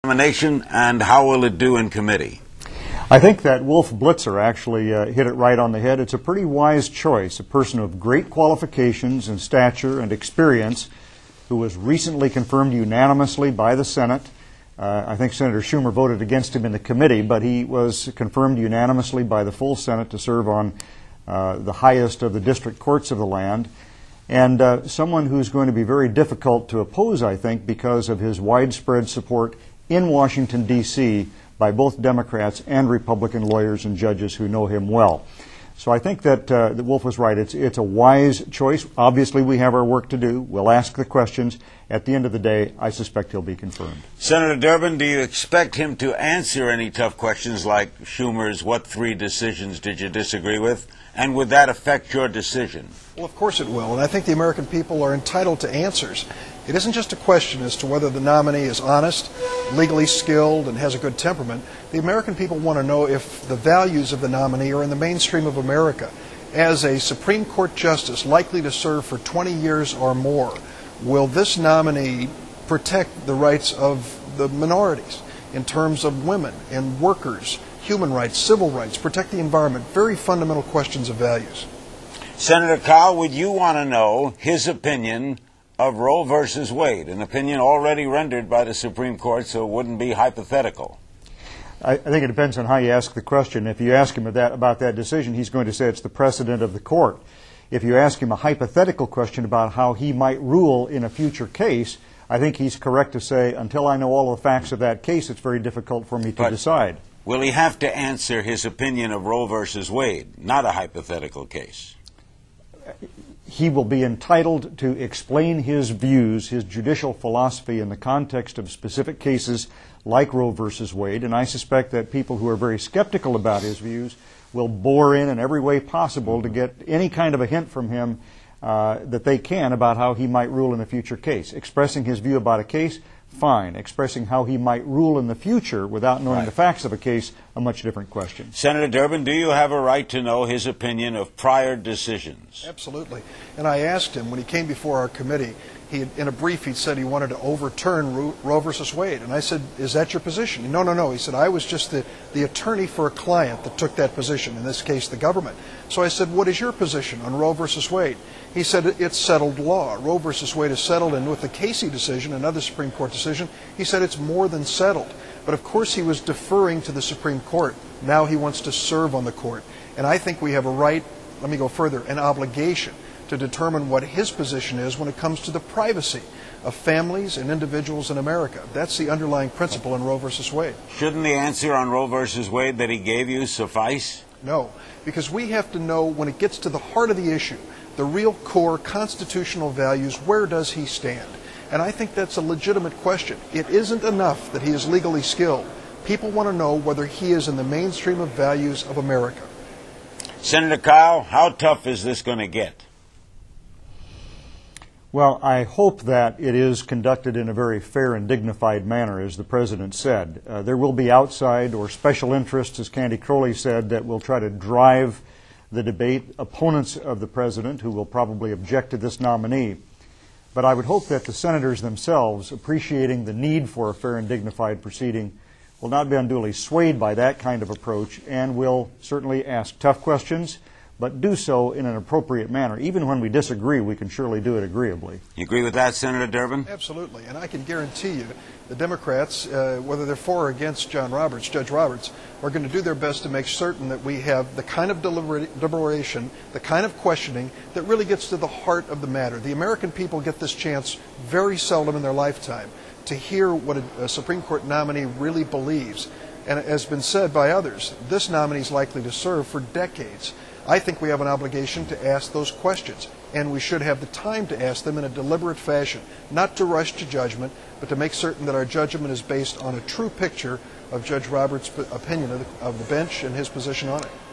Nomination, and how will it do in committee? I think that Wolf Blitzer actually hit it right on the head. It's a pretty wise choice, a person of great qualifications and stature and experience who was recently confirmed unanimously by the Senate. I think Senator Schumer voted against him in the committee, but he was confirmed unanimously by the full Senate to serve on the highest of the district courts of the land. And someone who's going to be very difficult to oppose, I think, because of his widespread support in Washington, D.C. by both Democrats and Republican lawyers and judges who know him well. So I think that Wolf was right. It's a wise choice. Obviously, we have our work to do. We'll ask the questions. At the end of the day, I suspect he'll be confirmed. Senator Durbin, do you expect him to answer any tough questions like Schumer's, what 3 decisions did you disagree with? And would that affect your decision? Well, of course it will, and I think the American people are entitled to answers. It isn't just a question as to whether the nominee is honest, legally skilled, and has a good temperament. The American people want to know if the values of the nominee are in the mainstream of America. As a Supreme Court justice likely to serve for 20 years or more, will this nominee protect the rights of the minorities in terms of women and workers, human rights, civil rights, protect the environment? Very fundamental questions of values. Senator Kyl, would you want to know his opinion of Roe versus Wade, an opinion already rendered by the Supreme Court, so it wouldn't be hypothetical? I think it depends on how you ask the question. If you ask him about that decision, he's going to say it's the precedent of the court. If you ask him a hypothetical question about how he might rule in a future case, I think he's correct to say, until I know all the facts of that case, it's very difficult for me to decide. Will he have to answer his opinion of Roe versus Wade, not a hypothetical case? He will be entitled to explain his views, his judicial philosophy in the context of specific cases like Roe versus Wade, and I suspect that people who are very skeptical about his views will bore in every way possible to get any kind of a hint from him that they can about how he might rule in a future case. Expressing his view about a case, fine. Expressing how he might rule in the future without knowing the facts of a case, a much different question. Senator Durbin, do you have a right to know his opinion of prior decisions? Absolutely. And I asked him when he came before our committee, in a brief he said he wanted to overturn Roe versus Wade. And I said, is that your position? No. He said, I was just the attorney for a client that took that position, in this case the government. So I said, what is your position on Roe versus Wade? He said, it's settled law. Roe versus Wade is settled, and with the Casey decision, another Supreme Court decision, he said it's more than settled. But of course he was deferring to the Supreme Court. Now he wants to serve on the court. And I think we have a right, let me go further, an obligation to determine what his position is when it comes to the privacy of families and individuals in America. That's the underlying principle in Roe versus Wade. Shouldn't the answer on Roe versus Wade that he gave you suffice? No, because we have to know, when it gets to the heart of the issue, the real core constitutional values, where does he stand? And I think that's a legitimate question. It isn't enough that he is legally skilled. People want to know whether he is in the mainstream of values of America. Senator Kyl, how tough is this going to get? Well, I hope that it is conducted in a very fair and dignified manner, as the President said. There will be outside or special interests, as Candy Crowley said, that will try to drive the debate, opponents of the President who will probably object to this nominee. But I would hope that the senators themselves, appreciating the need for a fair and dignified proceeding, will not be unduly swayed by that kind of approach and will certainly ask tough questions, but do so in an appropriate manner. Even when we disagree, we can surely do it agreeably. You agree with that, Senator Durbin? Absolutely, and I can guarantee you the Democrats, whether they're for or against Judge Roberts, are going to do their best to make certain that we have the kind of deliberation, the kind of questioning that really gets to the heart of the matter. The American people get this chance very seldom in their lifetime to hear what a Supreme Court nominee really believes. And as has been said by others, this nominee is likely to serve for decades. I think we have an obligation to ask those questions, and we should have the time to ask them in a deliberate fashion, not to rush to judgment, but to make certain that our judgment is based on a true picture of Judge Roberts' opinion of the bench and his position on it.